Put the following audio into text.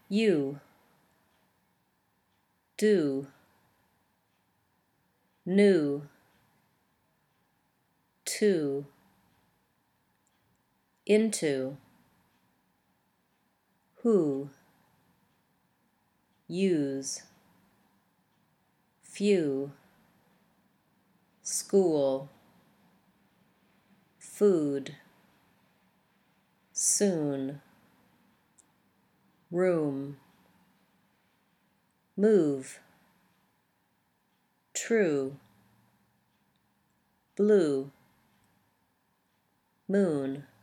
You, do, new, to, into, who, use, few, school, food, soon, room, move, true, blue, moon.